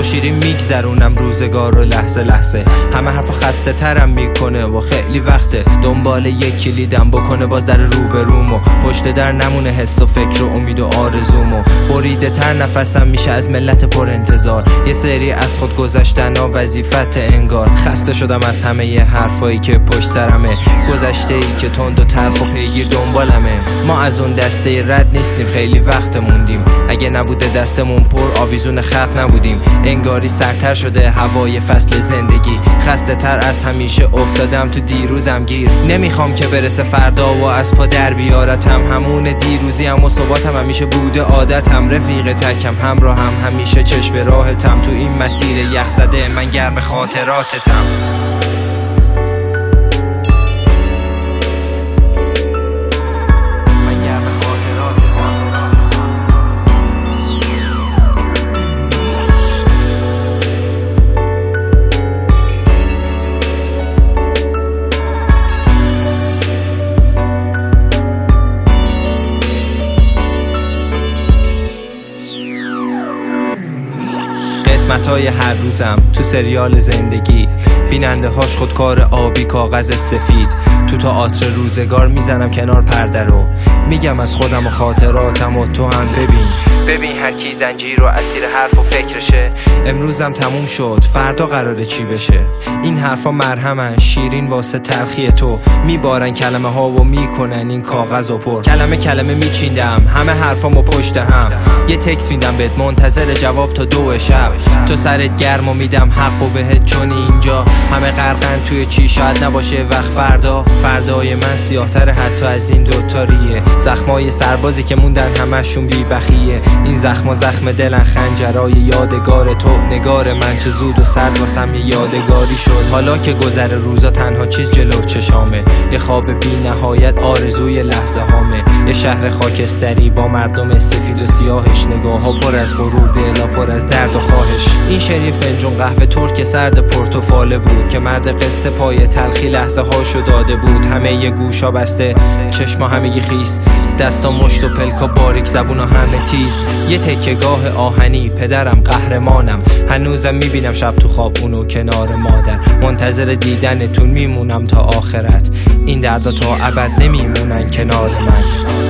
شیرین میگذرونم روزگار رو لحظه لحظه. همه حرفا خسته ترم میکنه و خیلی وقته دنبال یک کلیدم بکنه باز در روبرومو. پشت در نمونه حس و فکر و امید و آرزومو. بریده تر نفسم میشه از ملت پر انتظار. یه سری از خود گذشتن و وظیفت انگار. خسته شدم از همه ی حرفایی که پشت سرمه. گذشته ای که تند و تلخ و پیگیر دنبالمه. ما از اون دسته رد نیستیم، خیلی وقت موندیم. اگه نبوده دستمون پر آویزون خلق نبودیم. انگاری سرتر شده هوای فصل زندگی. خسته تر از همیشه افتادم تو دیروزم گیر. نمیخوام که برسه فردا و از پا در بیارتم. همون دیروزیم و ثباتم همیشه بوده عادتم. رفیق تکم همراهم همیشه چشم راحتم. تو این مسیر یخ زده من گرم خاطراتتم. قسمت‌های هر روزم تو سریال زندگی. بیننده هاش خودکار آبی کاغذ سفید. تو تئاتر روزگار میزنم کنار پرده رو. میگم از خودم و خاطراتم و تو هم ببین هر کی زنجیر و اسیر حرف و فکرشه. امروزم تموم شد، فردا قراره چی بشه؟ این حرفا مرهمن شیرین واسه تلخی تو. میبارن کلمه ها و میکنن این کاغذ و پر. کلمه میچیندم همه حرفامو پشت هم. یه تکست میدم بهت منتظر جواب تا 2 شب. تو سرت گرم و میدم حقو بهت چون اینجا همه غرقن توی چی شاید نباشه وقت فردای من سیاه‌تر حتی از این دوتاریه. زخمای سربازی که موندن همشون بی بخیه. این زخم دلن خنجرای یادگار تو. نگار من چه زود و سرد واسم یه یادگاری شد. حالا که گذر روزا تنها چیز جلو چشامه. یه خواب بی نهایت آرزوی لحظه هامه. یه شهر خاکستری با مردم سفید و سیاهش. نگاه ها پر از غرور، دلا پر از درد و خواهش. این شعری فنجون قهوه ترک سرد پرتوفاله بود که مرد قصه پای تلخی لحظه هاشو داده بود. همه یه گوشا بسته، چشما همگی خیس، دستا مشت و پلکا باریک، زبونا همه تیز. یه تکه‌گاه آهنی، پدرم قهرمانم. هنوزم میبینم شب تو خواب اونو کنار مادر. منتظر دیدنتون میمونم تا آخرت. این دردا تا ابد نمیمونن کنار من.